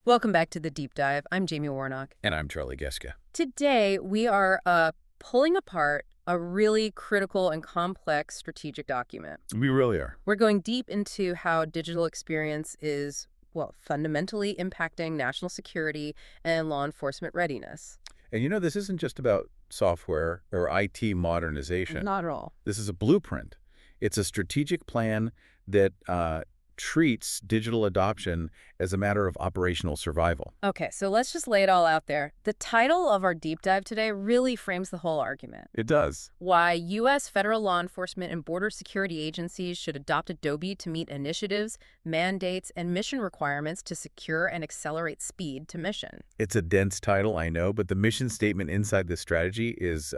Welcome back to The Deep Dive. I'm Jamie Warnock. And I'm Charlie Geska. Today, we are pulling apart a really critical and complex strategic document. We really are. We're going deep into how digital experience is, well, fundamentally impacting national security and law enforcement readiness. And you know, this isn't just about software or IT modernization. Not at all. This is a blueprint. It's a strategic plan that treats digital adoption as a matter of operational survival. Okay, so let's just lay it all out there. The title of our deep dive today really frames the whole argument. It does. Why U.S. federal law enforcement and border security agencies should adopt Adobe to meet initiatives, mandates, and mission requirements to secure and accelerate speed to mission. It's a dense title, I know, but the mission statement inside this strategy is,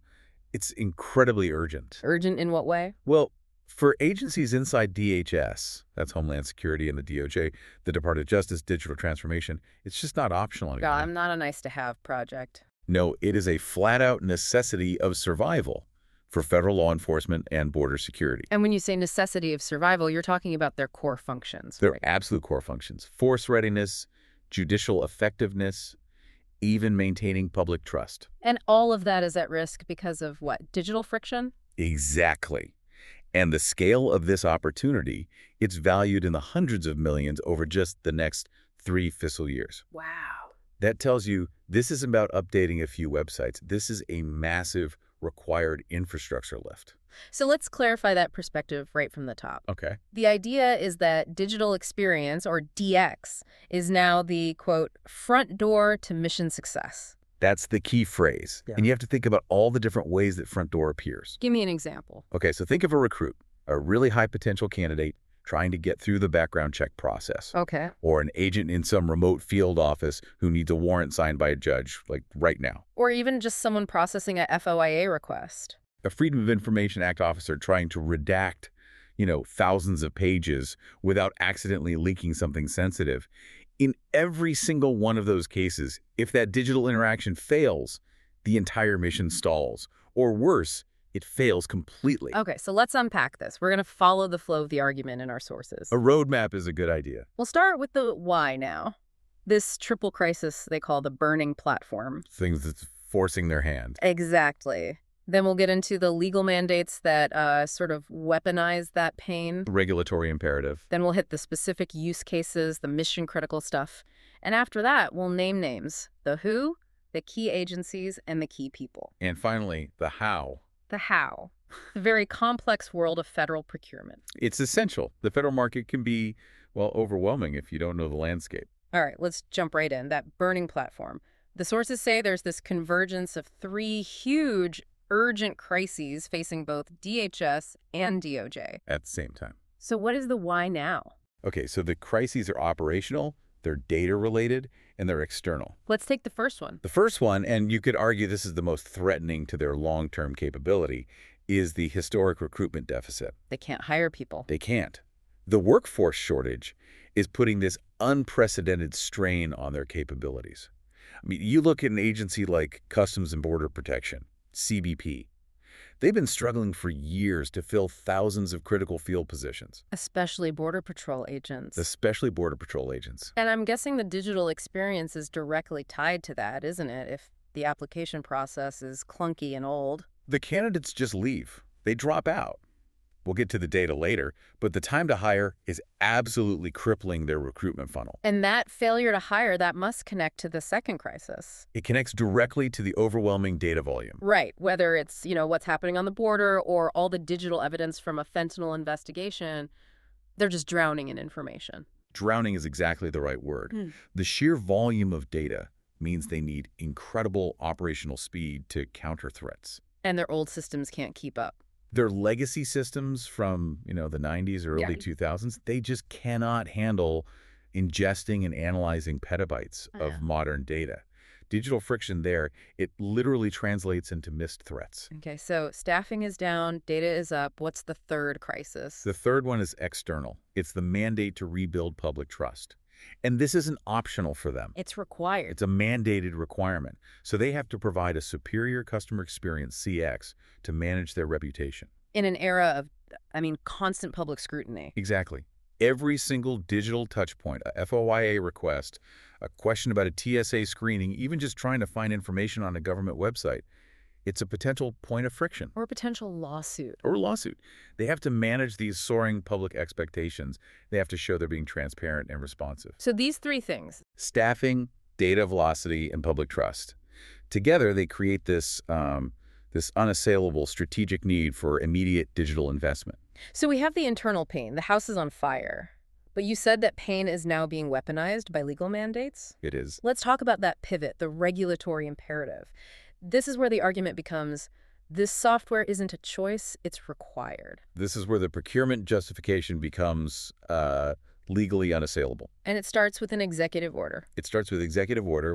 it's incredibly urgent. Urgent in what way? Well, for agencies inside DHS, that's Homeland Security and the DOJ, the Department of Justice, Digital Transformation, it's just not optional anymore. God, I'm not a nice-to-have project. No, it is a flat-out necessity of survival for federal law enforcement and border security. And when you say necessity of survival, you're talking about their core functions. Their right? absolute core functions: force readiness, judicial effectiveness, even maintaining public trust. And all of that is at risk because of what? Digital friction? Exactly. And the scale of this opportunity, it's valued in the hundreds of millions over just the next 3 fiscal years. Wow. That tells you this isn't about updating a few websites. This is a massive required infrastructure lift. So let's clarify that perspective right from the top. Okay. The idea is that digital experience, or DX, is now the, quote, front door to mission success. That's the key phrase. Yeah. And you have to think about all the different ways that front door appears. Give me an example. Okay, so think of a recruit, a really high potential candidate trying to get through the background check process. Okay. Or an agent in some remote field office who needs a warrant signed by a judge, like right now. Or even just someone processing a FOIA request. A Freedom of Information Act officer trying to redact, thousands of pages without accidentally leaking something sensitive. In every single one of those cases, if that digital interaction fails, the entire mission stalls. Or worse, it fails completely. Okay, so let's unpack this. We're going to follow the flow of the argument in our sources. A roadmap is a good idea. We'll start with the why now. This triple crisis they call the burning platform. Things that's forcing their hand. Exactly. Then we'll get into the legal mandates that sort of weaponize that pain. Regulatory imperative. Then we'll hit the specific use cases, the mission-critical stuff. And after that, we'll name names. The who, the key agencies, and the key people. And finally, the how. The how. The very complex world of federal procurement. It's essential. The federal market can be, overwhelming if you don't know the landscape. All right, let's jump right in. That burning platform. The sources say there's this convergence of 3 huge urgent crises facing both DHS and DOJ. At the same time. So what is the why now? Okay, so the crises are operational, they're data-related, and they're external. Let's take the first one. The first one, and you could argue this is the most threatening to their long-term capability, is the historic recruitment deficit. They can't hire people. They can't. The workforce shortage is putting this unprecedented strain on their capabilities. I mean, you look at an agency like Customs and Border Protection, CBP. They've been struggling for years to fill thousands of critical field positions. Especially Border Patrol agents. Especially Border Patrol agents. And I'm guessing the digital experience is directly tied to that, isn't it? If the application process is clunky and old. The candidates just leave. They drop out. We'll get to the data later, but the time to hire is absolutely crippling their recruitment funnel. And that failure to hire, that must connect to the second crisis. It connects directly to the overwhelming data volume. Right, whether it's, what's happening on the border or all the digital evidence from a fentanyl investigation, they're just drowning in information. Drowning is exactly the right word. The sheer volume of data means they need incredible operational speed to counter threats. And their old systems can't keep up. Their legacy systems from, the 90s or early 2000s, they just cannot handle ingesting and analyzing petabytes of modern data. Digital friction there, it literally translates into missed threats. Okay, so staffing is down, data is up. What's the third crisis? The third one is external. It's the mandate to rebuild public trust. And this isn't optional for them. It's required. It's a mandated requirement. So they have to provide a superior customer experience, CX, to manage their reputation. In an era of, constant public scrutiny. Exactly. Every single digital touchpoint, a FOIA request, a question about a TSA screening, even just trying to find information on a government website, it's a potential point of friction. Or a potential lawsuit. Or lawsuit. They have to manage these soaring public expectations. They have to show they're being transparent and responsive. So these three things. Staffing, data velocity, and public trust. Together, they create this unassailable strategic need for immediate digital investment. So we have the internal pain. The house is on fire. But you said that pain is now being weaponized by legal mandates? It is. Let's talk about that pivot, the regulatory imperative. This is where the argument becomes, this software isn't a choice, it's required. This is where the procurement justification becomes legally unassailable. And it starts with an executive order. It starts with Executive Order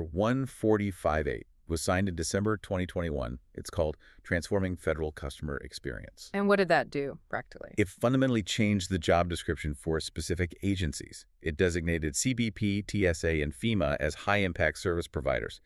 1458. Was signed in December 2021. It's called Transforming Federal Customer Experience. And what did that do, practically? It fundamentally changed the job description for specific agencies. It designated CBP, TSA, and FEMA as high-impact service providers,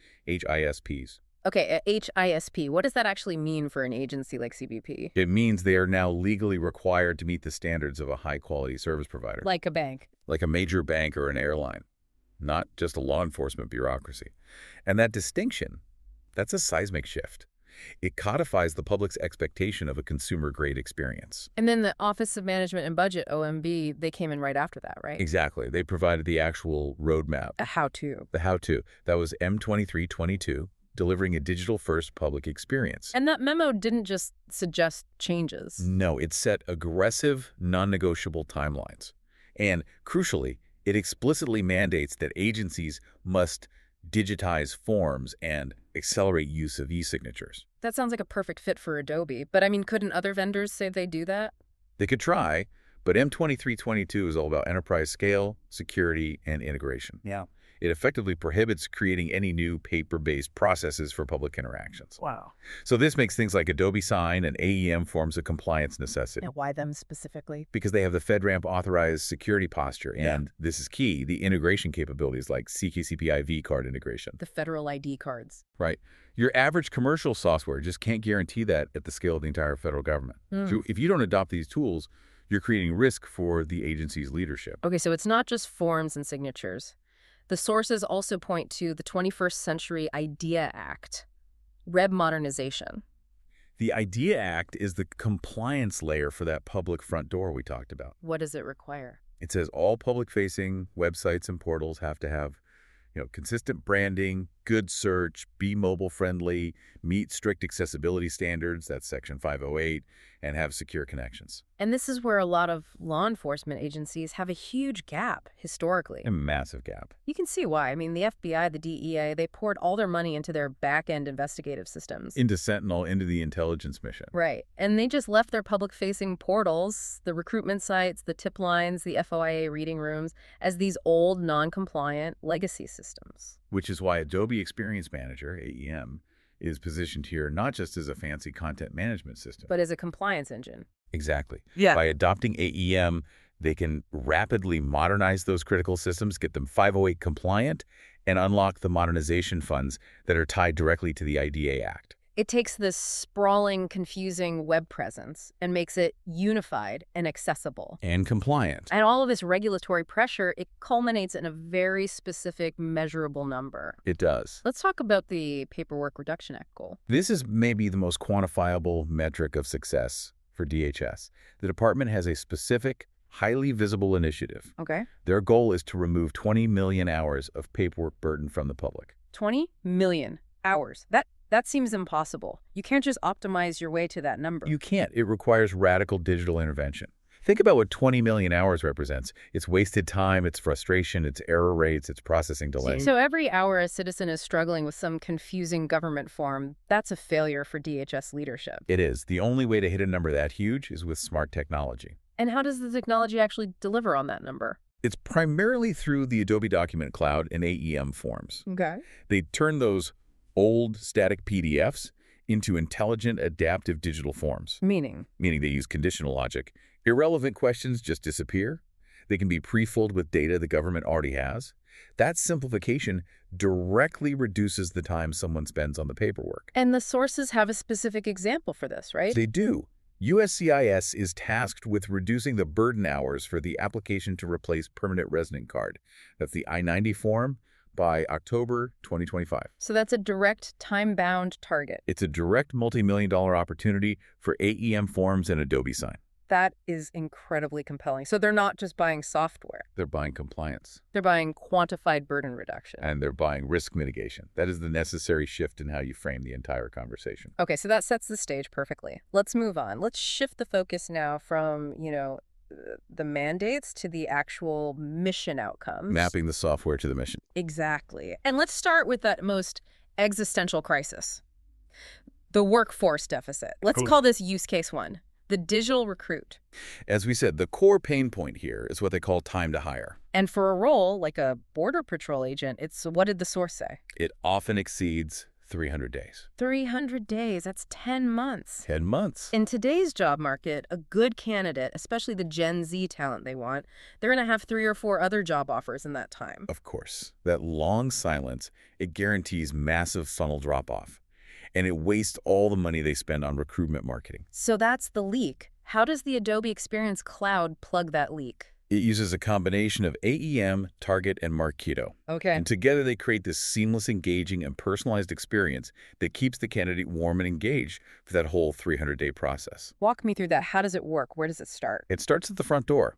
HISPs. Okay, HISP, what does that actually mean for an agency like CBP? It means they are now legally required to meet the standards of a high-quality service provider. Like a bank. Like a major bank or an airline, not just a law enforcement bureaucracy. And that distinction, that's a seismic shift. It codifies the public's expectation of a consumer-grade experience. And then the Office of Management and Budget, OMB, they came in right after that, right? Exactly. They provided the actual roadmap. A how-to. The how-to. That was M2322, delivering a digital-first public experience. And that memo didn't just suggest changes. No, it set aggressive, non-negotiable timelines. And, crucially, it explicitly mandates that agencies must digitize forms and accelerate use of e-signatures. That sounds like a perfect fit for Adobe, but I mean, couldn't other vendors say they do that? They could try, but M2322 is all about enterprise scale, security, and integration. Yeah. It effectively prohibits creating any new paper-based processes for public interactions. Wow. So this makes things like Adobe Sign and AEM forms a compliance necessity. Now, why them specifically? Because they have the FedRAMP authorized security posture, and this is key, the integration capabilities like CKCP IV card integration. The federal ID cards. Right. Your average commercial software just can't guarantee that at the scale of the entire federal government. So if you don't adopt these tools, you're creating risk for the agency's leadership. Okay, so it's not just forms and signatures. The sources also point to the 21st Century IDEA Act, Reb modernization. The IDEA Act is the compliance layer for that public front door we talked about. What does it require? It says all public-facing websites and portals have to have, consistent branding, good search, be mobile-friendly, meet strict accessibility standards, that's Section 508, and have secure connections. And this is where a lot of law enforcement agencies have a huge gap, historically. A massive gap. You can see why. I mean, the FBI, the DEA, they poured all their money into their back-end investigative systems. Into Sentinel, into the intelligence mission. Right. And they just left their public-facing portals, the recruitment sites, the tip lines, the FOIA reading rooms, as these old, non-compliant legacy systems. Which is why Adobe Experience Manager, AEM, is positioned here not just as a fancy content management system, but as a compliance engine. Exactly. Yeah. By adopting AEM, they can rapidly modernize those critical systems, get them 508 compliant, and unlock the modernization funds that are tied directly to the IDEA Act. It takes this sprawling, confusing web presence and makes it unified and accessible. And compliant. And all of this regulatory pressure, it culminates in a very specific, measurable number. It does. Let's talk about the Paperwork Reduction Act goal. This is maybe the most quantifiable metric of success for DHS. The department has a specific, highly visible initiative. Okay. Their goal is to remove 20 million hours of paperwork burden from the public. 20 million hours. That seems impossible. You can't just optimize your way to that number. You can't. It requires radical digital intervention. Think about what 20 million hours represents. It's wasted time, it's frustration, it's error rates, it's processing delay. So every hour a citizen is struggling with some confusing government form, that's a failure for DHS leadership. It is. The only way to hit a number that huge is with smart technology. And how does the technology actually deliver on that number? It's primarily through the Adobe Document Cloud and AEM forms. Okay. They turn those old static PDFs into intelligent, adaptive digital forms. Meaning Meaning they use conditional logic. Irrelevant questions just disappear. They can be pre-filled with data the government already has. That simplification directly reduces the time someone spends on the paperwork. And the sources have a specific example for this, right? They do. USCIS is tasked with reducing the burden hours for the application to replace permanent resident card. That's the I-90 form by October 2025. So that's a direct time-bound target. It's a direct multi-million-dollar opportunity for AEM forms and Adobe Sign. That is incredibly compelling. So they're not just buying software. They're buying compliance. They're buying quantified burden reduction. And they're buying risk mitigation. That is the necessary shift in how you frame the entire conversation. Okay, so that sets the stage perfectly. Let's move on. Let's shift the focus now from, the mandates to the actual mission outcomes. Mapping the software to the mission. Exactly. And let's start with that most existential crisis, the workforce deficit. Let's call this use case 1. The digital recruit. As we said, the core pain point here is what they call time to hire. And for a role like a Border Patrol agent, what did the source say? It often exceeds 300 days. 300 days, that's 10 months. 10 months. In today's job market, a good candidate, especially the Gen Z talent they want, they're going to have 3 or 4 other job offers in that time. Of course. That long silence, it guarantees massive funnel drop-off. And it wastes all the money they spend on recruitment marketing. So that's the leak. How does the Adobe Experience Cloud plug that leak? It uses a combination of AEM, Target, and Marketo. Okay. And together they create this seamless, engaging, and personalized experience that keeps the candidate warm and engaged for that whole 300-day process. Walk me through that. How does it work? Where does it start? It starts at the front door.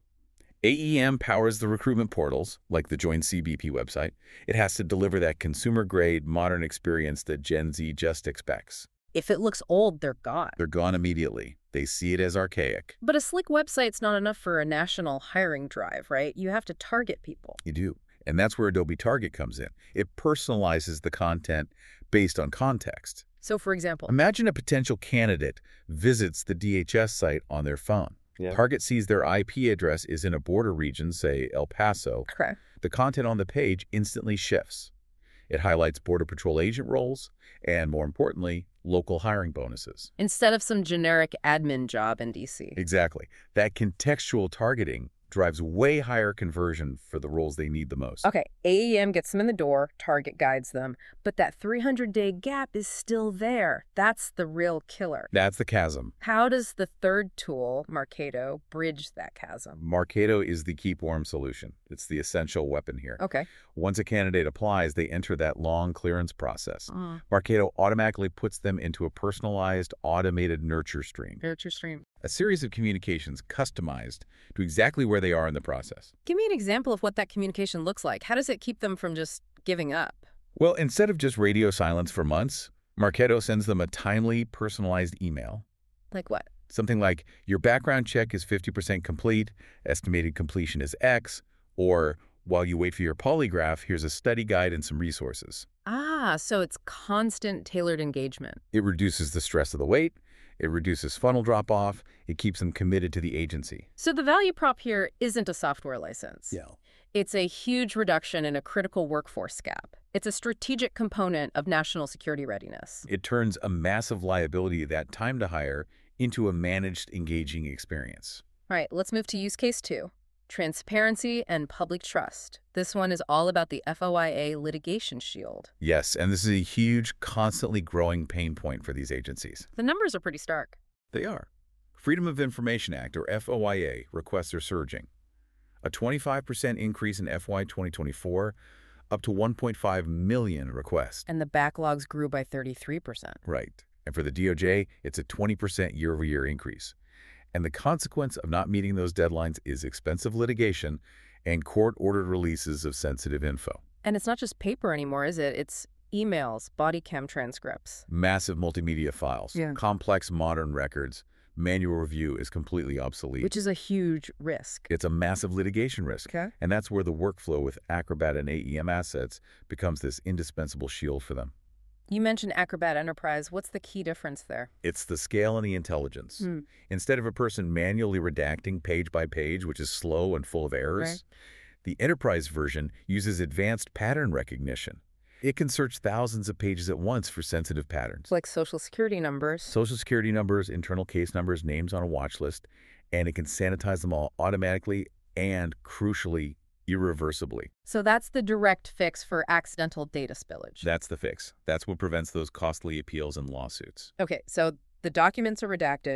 AEM powers the recruitment portals, like the Join CBP website. It has to deliver that consumer-grade, modern experience that Gen Z just expects. If it looks old, they're gone. They're gone immediately. They see it as archaic. But a slick website's not enough for a national hiring drive, right? You have to target people. You do. And that's where Adobe Target comes in. It personalizes the content based on context. So, for example, imagine a potential candidate visits the DHS site on their phone. Yeah. Target sees their IP address is in a border region, say El Paso. Okay. The content on the page instantly shifts. It highlights Border Patrol agent roles and, more importantly, local hiring bonuses. Instead of some generic admin job in D.C. Exactly. That contextual targeting drives way higher conversion for the roles they need the most. Okay, AEM gets them in the door, Target guides them, but that 300-day gap is still there. That's the real killer. That's the chasm. How does the third tool, Marketo, bridge that chasm? Marketo is the keep warm solution. It's the essential weapon here. Okay. Once a candidate applies, they enter that long clearance process. Marketo automatically puts them into a personalized, automated nurture stream. Nurture stream. A series of communications customized to exactly where they are in the process. Give me an example of what that communication looks like. How does it keep them from just giving up? Well, instead of just radio silence for months, Marketo sends them a timely, personalized email. Like what? Something like, your background check is 50% complete, estimated completion is X, or while you wait for your polygraph, here's a study guide and some resources. Ah, so it's constant tailored engagement. It reduces the stress of the wait. It reduces funnel drop-off. It keeps them committed to the agency. So the value prop here isn't a software license. Yeah. It's a huge reduction in a critical workforce gap. It's a strategic component of national security readiness. It turns a massive liability, that time to hire, into a managed, engaging experience. All right, let's move to use case 2. Transparency and public trust. This one is all about the FOIA litigation shield. Yes, and this is a huge, constantly growing pain point for these agencies. The numbers are pretty stark. They are. Freedom of Information Act, or FOIA, requests are surging. A 25% increase in FY 2024, up to 1.5 million requests. And the backlogs grew by 33%. Right. And for the DOJ, it's a 20% year-over-year increase. And the consequence of not meeting those deadlines is expensive litigation and court-ordered releases of sensitive info. And it's not just paper anymore, is it? It's emails, body cam transcripts. Massive multimedia files, complex modern records. Manual review is completely obsolete. Which is a huge risk. It's a massive litigation risk. Okay. And that's where the workflow with Acrobat and AEM assets becomes this indispensable shield for them. You mentioned Acrobat Enterprise. What's the key difference there? It's the scale and the intelligence. Instead of a person manually redacting page by page, which is slow and full of errors, the Enterprise version uses advanced pattern recognition. It can search thousands of pages at once for sensitive patterns. Like Social Security numbers. Social Security numbers, internal case numbers, names on a watch list, and it can sanitize them all automatically and, crucially, irreversibly. So that's the direct fix for accidental data spillage. That's the fix. That's what prevents those costly appeals and lawsuits. Okay, so the documents are redacted.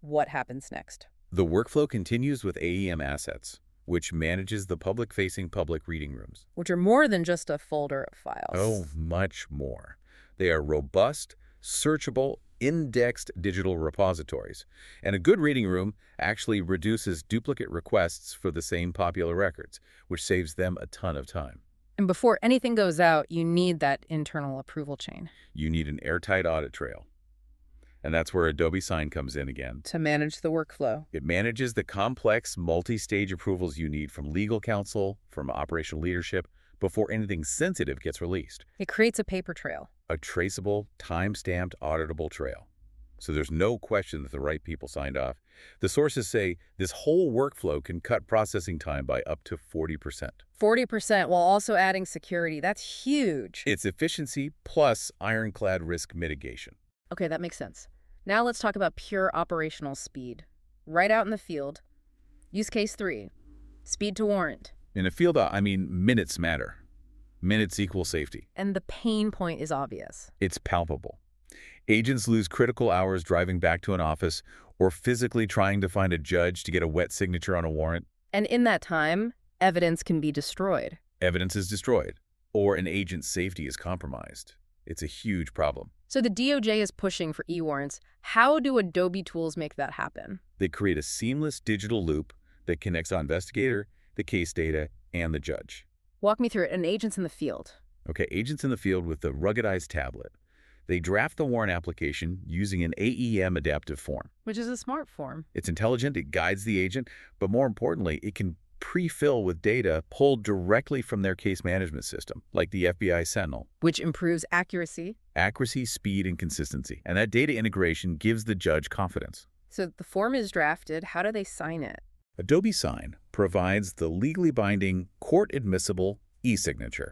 What happens next? The workflow continues with AEM Assets, which manages the public-facing public reading rooms. Which are more than just a folder of files. Oh, much more. They are robust, searchable, indexed digital repositories. And a good reading room actually reduces duplicate requests for the same popular records, which saves them a ton of time. And before anything goes out, you need that internal approval chain. You need an airtight audit trail. And that's where Adobe Sign comes in again. To manage the workflow. It manages the complex multi-stage approvals you need from legal counsel, from operational leadership, before anything sensitive gets released. It creates a paper trail. A traceable, time-stamped, auditable trail. So there's no question that the right people signed off. The sources say this whole workflow can cut processing time by up to 40%. 40% while also adding security. That's huge. It's efficiency plus ironclad risk mitigation. Okay, that makes sense. Now let's talk about pure operational speed. Right out in the field. Use case 3. Speed to warrant. In a field, I mean minutes matter. Minutes equal safety. And the pain point is obvious. It's palpable. Agents lose critical hours driving back to an office or physically trying to find a judge to get a wet signature on a warrant. And in that time, evidence can be destroyed. Evidence is destroyed, or an agent's safety is compromised. It's a huge problem. So the DOJ is pushing for e-warrants. How do Adobe tools make that happen? They create a seamless digital loop that connects the investigator, the case data, and the judge. Walk me through it. And agents in the field. Okay, agents in the field with the ruggedized tablet. They draft the warrant application using an AEM adaptive form. Which is a smart form. It's intelligent, it guides the agent, but more importantly, it can pre-fill with data pulled directly from their case management system, like the FBI Sentinel. Which improves accuracy. Accuracy, speed, and consistency. And that data integration gives the judge confidence. So the form is drafted. How do they sign it? Adobe Sign provides the legally binding, court-admissible e-signature.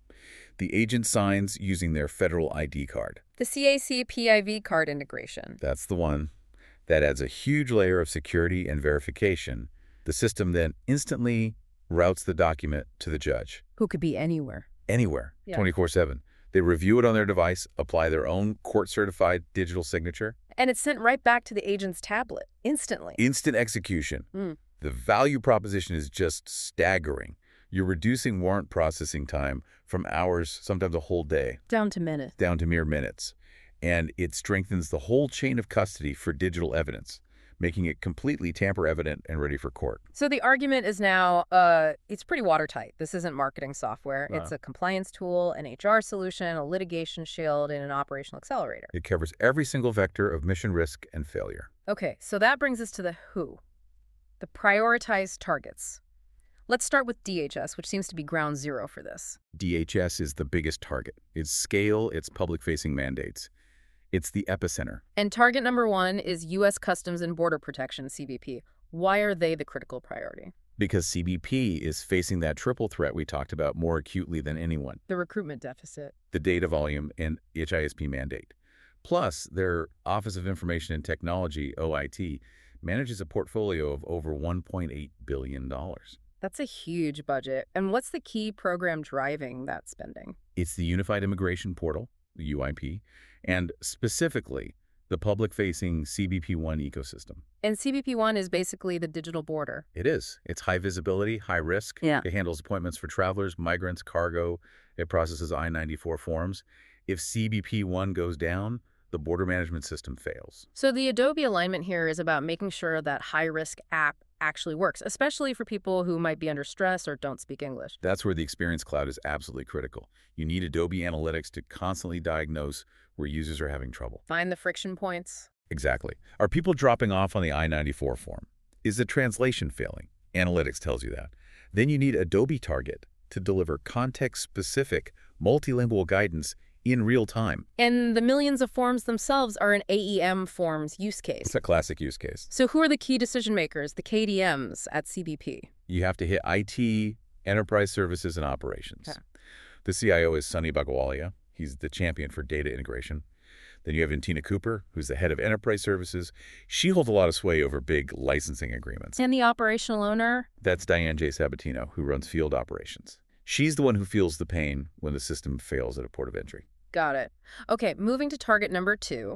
The agent signs using their federal ID card. The CAC PIV card integration. That's the one. That adds a huge layer of security and verification. The system then instantly routes the document to the judge. Who could be anywhere. Anywhere, 24/7. They review it on their device, apply their own court-certified digital signature. And it's sent right back to the agent's tablet, instantly. Instant execution. The value proposition is just staggering. You're reducing warrant processing time from hours, sometimes a whole day. Down to minutes. Down to mere minutes. And it strengthens the whole chain of custody for digital evidence, making it completely tamper-evident and ready for court. So the argument is now, it's pretty watertight. This isn't marketing software. It's a compliance tool, an HR solution, a litigation shield, and an operational accelerator. It covers every single vector of mission risk and failure. Okay, so that brings us to the who, the prioritized targets. Let's start with DHS, which seems to be ground zero for this. DHS is the biggest target. Its scale, its public-facing mandates. It's the epicenter. And target number 1 is U.S. Customs and Border Protection, CBP. Why are they the critical priority? Because CBP is facing that triple threat we talked about more acutely than anyone. The recruitment deficit. The data volume and HISP mandate. Plus, their Office of Information and Technology, OIT, manages a portfolio of over $1.8 billion. That's a huge budget. And what's the key program driving that spending? It's the Unified Immigration Portal, the UIP, and specifically the public-facing CBP-1 ecosystem. And CBP-1 is basically the digital border. It is. It's high visibility, high risk. Yeah. It handles appointments for travelers, migrants, cargo. It processes I-94 forms. If CBP-1 goes down, the border management system fails. So the Adobe alignment here is about making sure that high-risk app actually works, especially for people who might be under stress or don't speak English. That's where the Experience Cloud is absolutely critical. You need Adobe Analytics to constantly diagnose where users are having trouble. Find the friction points. Exactly. Are people dropping off on the I-94 form? Is the translation failing? Analytics tells you that. Then you need Adobe Target to deliver context-specific, multilingual guidance in real time. And the millions of forms themselves are an AEM forms use case. It's a classic use case. So who are the key decision makers, the KDMs at CBP? You have to hit IT, enterprise services, and operations. Okay. The CIO is Sunny Bagawalia. He's the champion for data integration. Then you have Intina Cooper, who's the head of enterprise services. She holds a lot of sway over big licensing agreements. And the operational owner? That's Diane J. Sabatino, who runs field operations. She's the one who feels the pain when the system fails at a port of entry. Got it. Okay, moving to target number 2,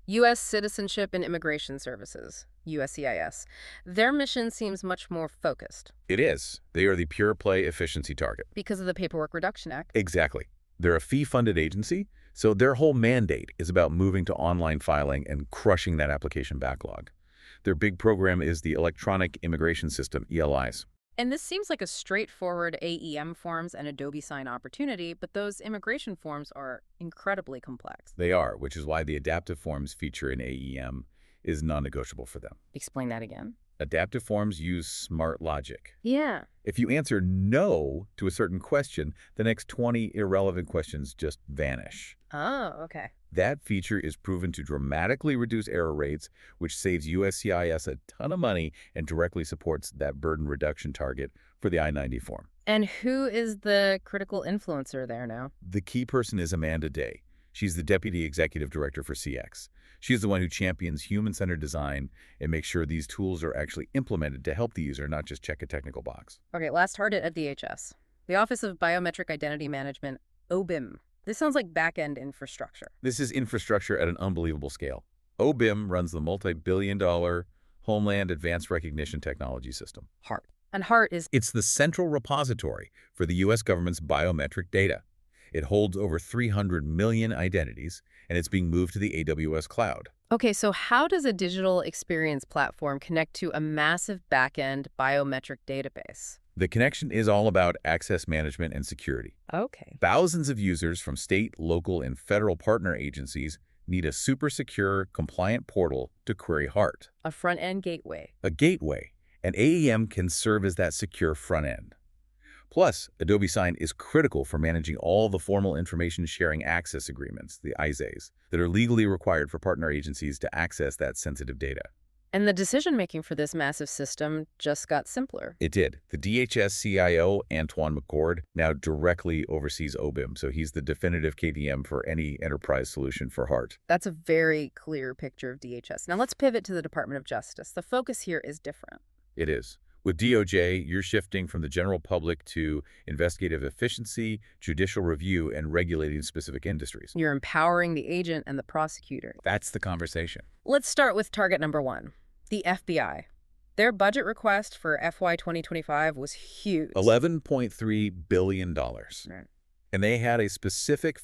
U.S. Citizenship and Immigration Services, USCIS. Their mission seems much more focused. It is. They are the pure play efficiency target. Because of the Paperwork Reduction Act. Exactly. They're a fee-funded agency, so their whole mandate is about moving to online filing and crushing that application backlog. Their big program is the Electronic Immigration System, ELIs. And this seems like a straightforward AEM forms and Adobe Sign opportunity, but those immigration forms are incredibly complex. They are, which is why the adaptive forms feature in AEM is non-negotiable for them. Explain that again. Adaptive forms use smart logic. Yeah. If you answer no to a certain question, the next 20 irrelevant questions just vanish. Oh, okay. That feature is proven to dramatically reduce error rates, which saves USCIS a ton of money and directly supports that burden reduction target for the I-90 form. And who is the critical influencer there now? The key person is Amanda Day. She's the Deputy Executive Director for CX. She's the one who champions human-centered design and makes sure these tools are actually implemented to help the user, not just check a technical box. Okay, last target at DHS. The Office of Biometric Identity Management, OBIM. This sounds like back-end infrastructure. This is infrastructure at an unbelievable scale. OBIM runs the multi-billion-dollar Homeland Advanced Recognition Technology System, HART. And HART is... It's the central repository for the U.S. government's biometric data. It holds over 300 million identities, and it's being moved to the AWS cloud. Okay, so how does a digital experience platform connect to a massive back-end biometric database? The connection is all about access management and security. Okay. Thousands of users from state, local, and federal partner agencies need a super secure, compliant portal to query HART. A front-end gateway. A gateway, and AEM can serve as that secure front end. Plus, Adobe Sign is critical for managing all the formal information sharing access agreements, the ISAs, that are legally required for partner agencies to access that sensitive data. And the decision-making for this massive system just got simpler. It did. The DHS CIO, Antoine McCord, now directly oversees OBIM, so he's the definitive KDM for any enterprise solution for HART. That's a very clear picture of DHS. Now let's pivot to the Department of Justice. The focus here is different. It is. With DOJ, you're shifting from the general public to investigative efficiency, judicial review, and regulating specific industries. You're empowering the agent and the prosecutor. That's the conversation. Let's start with target number one, the FBI. Their budget request for FY 2025 was huge. $11.3 billion. Right. And they had a specific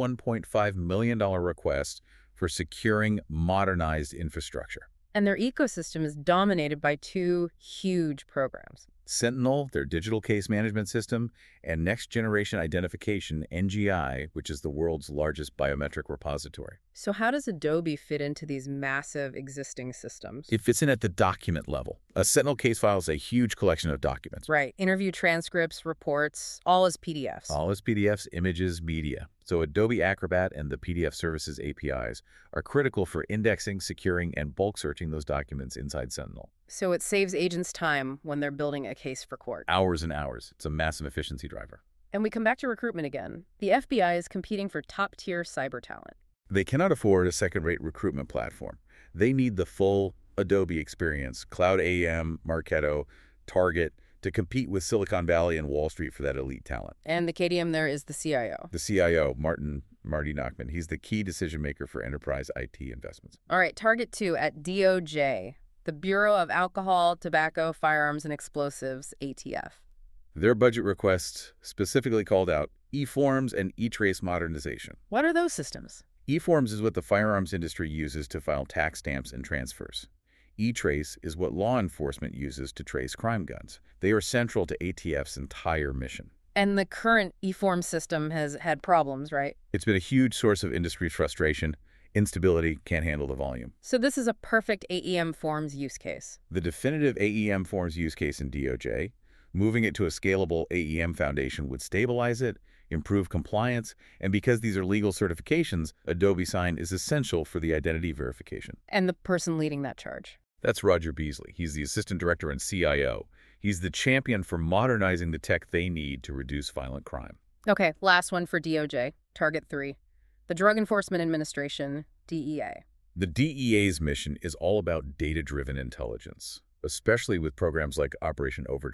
$51.5 million request for securing modernized infrastructure. And their ecosystem is dominated by two huge programs. Sentinel, their digital case management system, and Next Generation Identification, NGI, which is the world's largest biometric repository. So how does Adobe fit into these massive existing systems? It fits in at the document level. A Sentinel case file is a huge collection of documents. Right. Interview transcripts, reports, all as PDFs. All as PDFs, images, media. So Adobe Acrobat and the PDF Services APIs are critical for indexing, securing, and bulk searching those documents inside Sentinel. So it saves agents time when they're building a case for court. Hours and hours. It's a massive efficiency driver. And we come back to recruitment again. The FBI is competing for top-tier cyber talent. They cannot afford a second-rate recruitment platform. They need the full Adobe experience, Cloud AEM, Marketo, Target, to compete with Silicon Valley and Wall Street for that elite talent. And the KDM there is the CIO. The CIO, Marty Nachman, he's the key decision maker for enterprise IT investments. All right, target two at DOJ, the Bureau of Alcohol, Tobacco, Firearms, and Explosives, ATF. Their budget requests specifically called out eForms and eTrace modernization. What are those systems? eForms is what the firearms industry uses to file tax stamps and transfers. eTrace is what law enforcement uses to trace crime guns. They are central to ATF's entire mission. And the current eForm system has had problems, right? It's been a huge source of industry frustration. Instability, can't handle the volume. So this is a perfect AEM Forms use case. The definitive AEM Forms use case in DOJ, moving it to a scalable AEM foundation would stabilize it, improve compliance, and because these are legal certifications, Adobe Sign is essential for the identity verification. And the person leading that charge? That's Roger Beasley. He's the assistant director and CIO. He's the champion for modernizing the tech they need to reduce violent crime. Okay, last one for DOJ, target three. The Drug Enforcement Administration, DEA. The DEA's mission is all about data-driven intelligence, especially with programs like Operation Overdrive.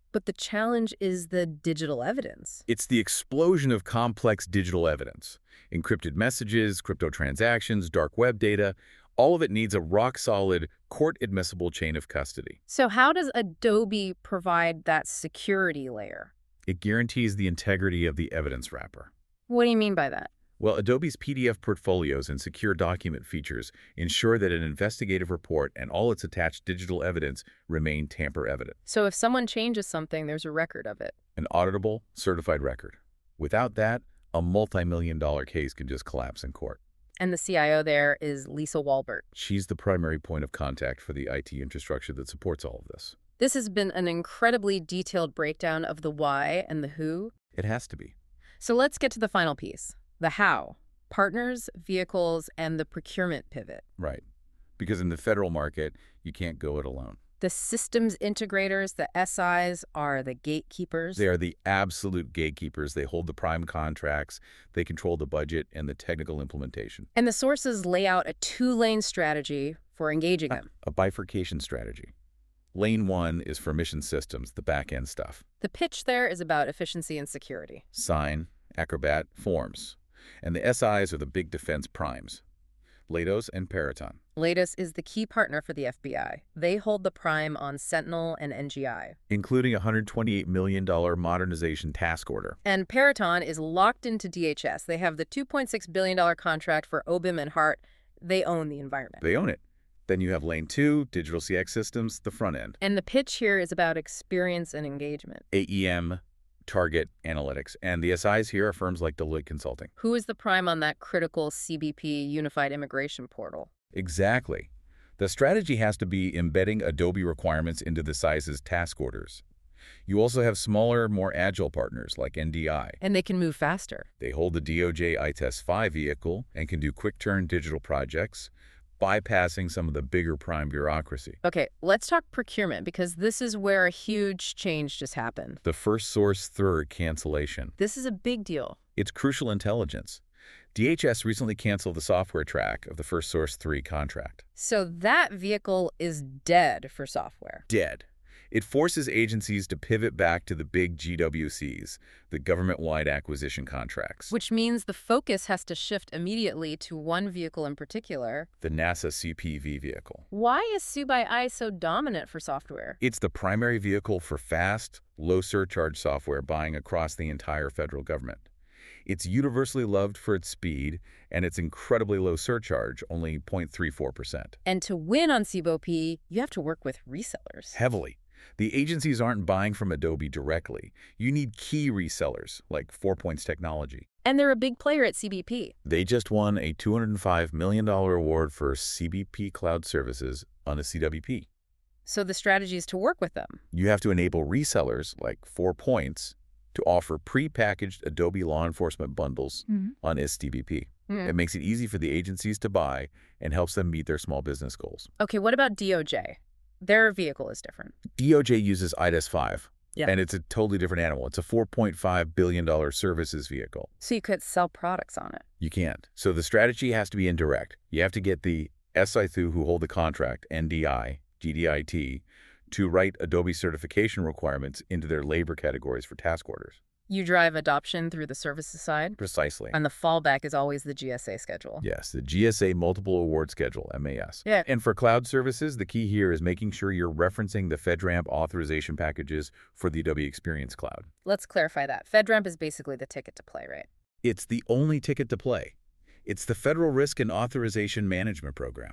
But the challenge is the digital evidence. It's the explosion of complex digital evidence. Encrypted messages, crypto transactions, dark web data, all of it needs a rock-solid, court-admissible chain of custody. So how does Adobe provide that security layer? It guarantees the integrity of the evidence wrapper. What do you mean by that? Well, Adobe's PDF portfolios and secure document features ensure that an investigative report and all its attached digital evidence remain tamper-evident. So if someone changes something, there's a record of it. An auditable, certified record. Without that, a multi-million-dollar case can just collapse in court. And the CIO there is Lisa Walbert. She's the primary point of contact for the IT infrastructure that supports all of this. This has been an incredibly detailed breakdown of the why and the who. It has to be. So let's get to the final piece, the how. Partners, vehicles, and the procurement pivot. Right. Because in the federal market, you can't go it alone. The systems integrators, the SIs, are the gatekeepers. They are the absolute gatekeepers. They hold the prime contracts, they control the budget and the technical implementation. And the sources lay out a two-lane strategy for engaging them. A bifurcation strategy. Lane 1 is for mission systems, the back-end stuff. The pitch there is about efficiency and security. Sign, Acrobat, Forms. And the SIs are the big defense primes. Leidos and Peraton. Leidos is the key partner for the FBI. They hold the prime on Sentinel and NGI. Including a $128 million modernization task order. And Peraton is locked into DHS. They have the $2.6 billion contract for OBIM and HART. They own the environment. They own it. Then you have Lane 2, Digital CX Systems, the front end. And the pitch here is about experience and engagement. AEM, Target, Analytics. And the SIs here are firms like Deloitte Consulting. Who is the prime on that critical CBP Unified Immigration Portal? Exactly. The strategy has to be embedding Adobe requirements into the SI's task orders. You also have smaller, more agile partners like NDI. And they can move faster. They hold the DOJ ITES 5 vehicle and can do quick-turn digital projects, bypassing some of the bigger prime bureaucracy. Okay, let's talk procurement, because this is where a huge change just happened. The first source third cancellation. This is a big deal. It's crucial intelligence. DHS recently canceled the software track of the first source 3 contract. So that vehicle is dead for software. Dead. It forces agencies to pivot back to the big GWCs, the government-wide acquisition contracts. Which means the focus has to shift immediately to one vehicle in particular. The NASA CPV vehicle. Why is Sue-by-I so dominant for software? It's the primary vehicle for fast, low-surcharge software buying across the entire federal government. It's universally loved for its speed and its incredibly low surcharge, only 0.34%. And to win on CBOP, you have to work with resellers. Heavily. The agencies aren't buying from Adobe directly. You need key resellers, like 4 Points Technology. And they're a big player at CBP. They just won a $205 million award for CBP Cloud Services on a CWP. So the strategy is to work with them. You have to enable resellers, like 4 Points, to offer pre-packaged Adobe law enforcement bundles on SDBP. It makes it easy for the agencies to buy and helps them meet their small business goals. Okay, what about DOJ? Their vehicle is different. DOJ uses IDAS 5, and it's a totally different animal. It's a $4.5 billion services vehicle. So you could sell products on it. You can't. So the strategy has to be indirect. You have to get the SITHU who hold the contract, NDI, GDIT, to write Adobe certification requirements into their labor categories for task orders. You drive adoption through the services side. Precisely. And the fallback is always the GSA schedule. Yes, the GSA Multiple Award Schedule, MAS. Yeah. And for cloud services, the key here is making sure you're referencing the FedRAMP authorization packages for the Adobe Experience Cloud. Let's clarify that. FedRAMP is basically the ticket to play, right? It's the only ticket to play. It's the Federal Risk and Authorization Management Program.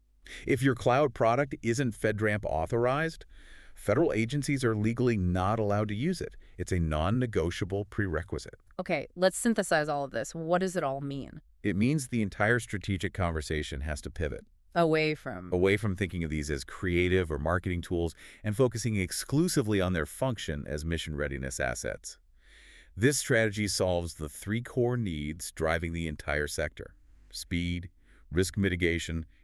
If your cloud product isn't FedRAMP authorized, federal agencies are legally not allowed to use it. It's a non-negotiable prerequisite. Okay, let's synthesize all of this. What does it all mean? It means the entire strategic conversation has to pivot. Away from thinking of these as creative or marketing tools and focusing exclusively on their function as mission readiness assets. This strategy solves the 3 core needs driving the entire sector: speed, risk mitigation,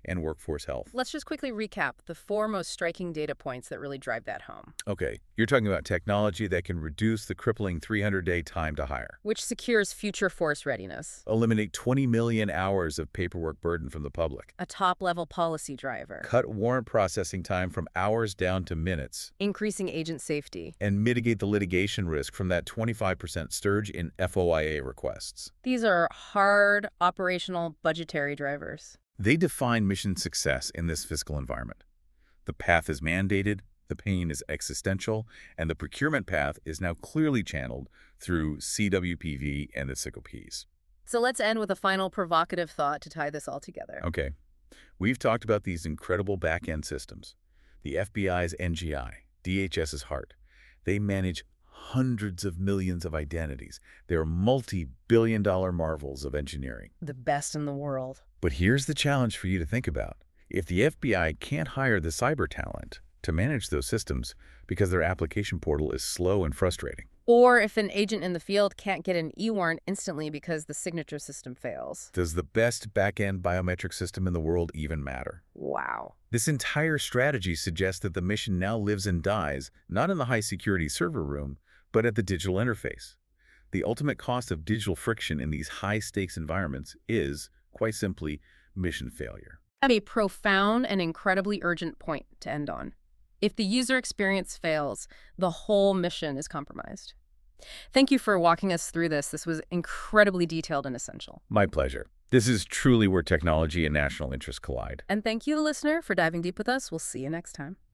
and workforce health. Let's just quickly recap the four most striking data points that really drive that home. Okay, you're talking about technology that can reduce the crippling 300-day time to hire, Which secures future force readiness. eliminate 20 million hours of paperwork burden from the public, A top-level policy driver. cut warrant processing time from hours down to minutes, Increasing agent safety. and mitigate the litigation risk from that 25% surge in FOIA requests. These are hard, operational, budgetary drivers. They define mission success in this fiscal environment. The path is mandated, the pain is existential, and the procurement path is now clearly channeled through CWPV and the CICOPs. So let's end with a final provocative thought to tie this all together. Okay, we've talked about these incredible back-end systems. The FBI's NGI, DHS's HEART. They manage hundreds of millions of identities. They're multi-billion-dollar marvels of engineering. The best in the world. But here's the challenge for you to think about. If the FBI can't hire the cyber talent to manage those systems because their application portal is slow and frustrating, Or if an agent in the field can't get an e-warrant instantly because the signature system fails. does the best back-end biometric system in the world even matter? Wow. This entire strategy suggests that the mission now lives and dies not in the high-security server room, but at the digital interface. The ultimate cost of digital friction in these high-stakes environments is, quite simply, mission failure. A profound and incredibly urgent point to end on. If the user experience fails, the whole mission is compromised. Thank you for walking us through this. This was incredibly detailed and essential. My pleasure. This is truly where technology and national interests collide. And thank you, listener, for diving deep with us. We'll see you next time.